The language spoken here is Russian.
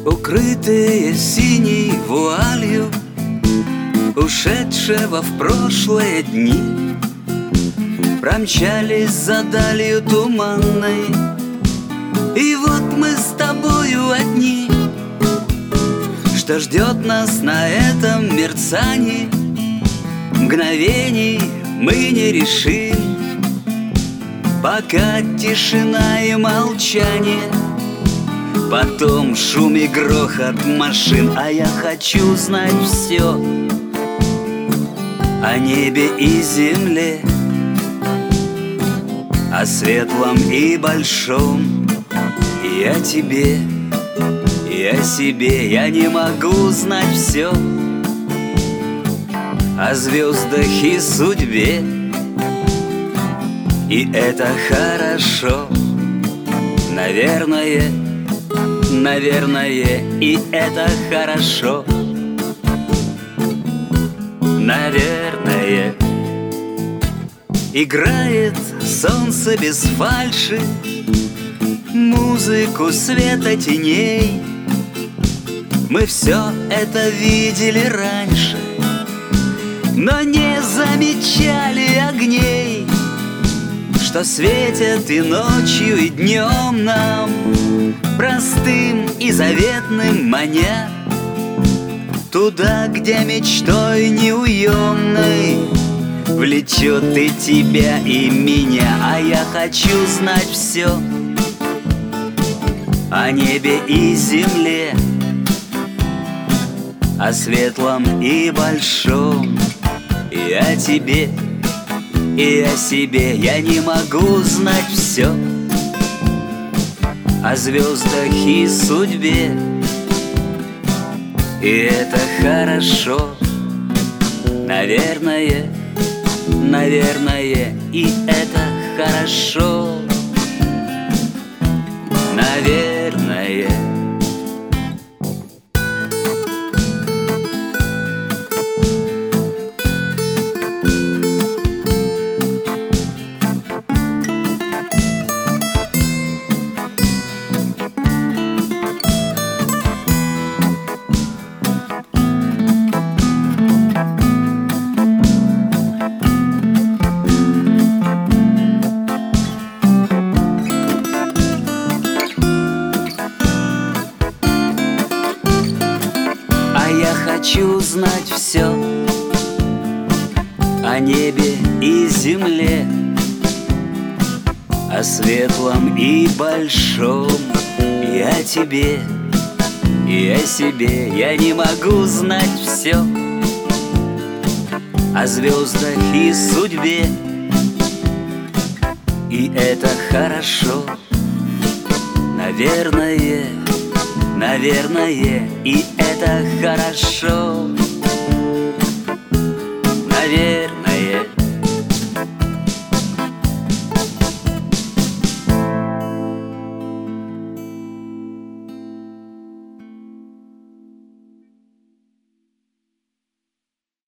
укрытые синей вуалью ушедшего в прошлые дни, промчались за далью туманной, и вот мы с тобою одни. Что ждет нас на этом мерцании мгновений, мы не решим, пока тишина и молчание, потом шум и грохот машин. А я хочу знать все о небе и земле, о светлом и большом, и о тебе, и о себе. Я не могу знать все о звездах и судьбе, и это хорошо, наверное, и это хорошо, наверное. Играет солнце без фальши, музыку света теней. Мы все это видели раньше, но не замечали огней, что светят и ночью, и днем нам, простым и заветным маня туда, где мечтой неуемной влечет и тебя, и меня. А я хочу знать все о небе и земле, о светлом и большом, и о тебе, и о себе. Я не могу знать все о звездах и судьбе, и это хорошо, наверное, и это хорошо, наверное. Я хочу знать все о небе и земле, о светлом и большом, и о тебе, и о себе. Я не могу знать все о звездах и судьбе, и это хорошо, наверное, и это хорошо.